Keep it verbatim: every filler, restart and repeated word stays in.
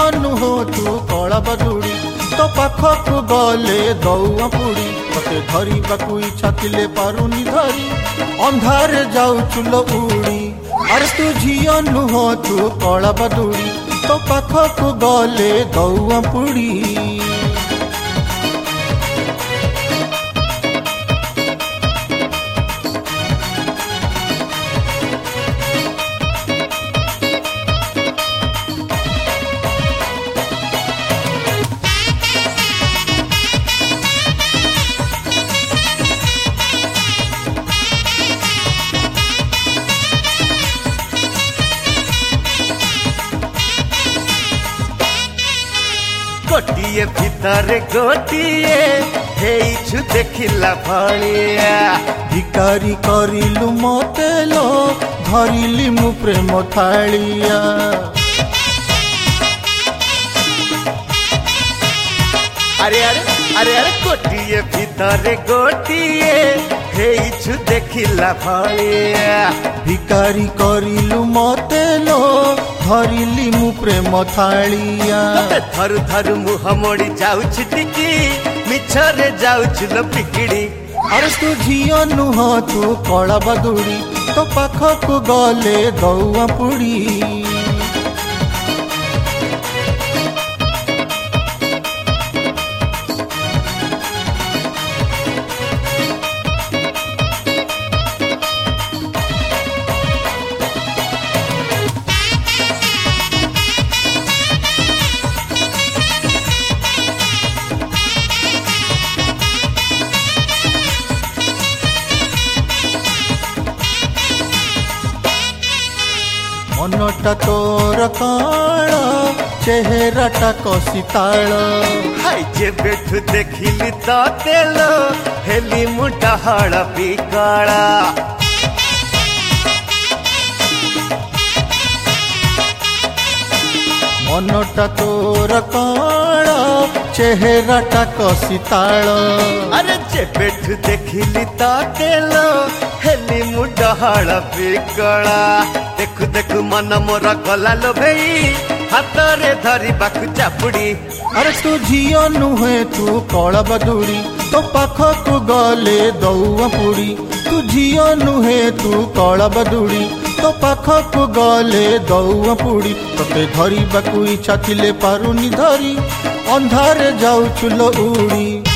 झियो नुह तू कला बदुड़ी तो पाखक गले दौआ पुड़ी तते धरिबाकू इच्छा थिले पारुनी धरी अंधार जाऊ चुल उड़ी। अरे तू झियो नुह तू कला बदुड़ी तो पाखक गले दौआ पुड़ी। गोटिए भितर गोटिए हेइछु देखिला भलिया भिकारी करिलु मते लो धरिली मु प्रेम थालिया। अरे अरे अरे अरे गोटिए भितर गोटिए हेइछु देखिला भलिया भिकारी करिलु मते लो धरिली मु प्रेम थालिया। थरु थरु मुह मोड़ी जाउछि टिकी मिछरे जाउछि लो पिकिड़ी। अरे तू झियो नुह तू कला बदुड़ी तो पाखक गले दौआ पुड़ी। मनटा तोर काल चेहराटा कसिताल हाय जे बेठु देखिली तो तेलो हेली मुटा हळ बिकाळा। मनटा तोर काल चेहराटा कसिताल अरे जे बेठु देखिली तो तेलो हेली मुटा हळ बिकाळा। देखु देखु मन मोर गला लो भई हातरे धरी बाकु चापुड़ी। अरे तू झियो नुहे तू कला बदुड़ी तो पाखक गले दौआ पुड़ी। तू झियो नुहे तू कला बदुड़ी तो पाखक गले दौआ पुड़ी तते धरिबाकू इच्छा थिले पारुनी धरी अंधार जाऊ चुल उड़ी।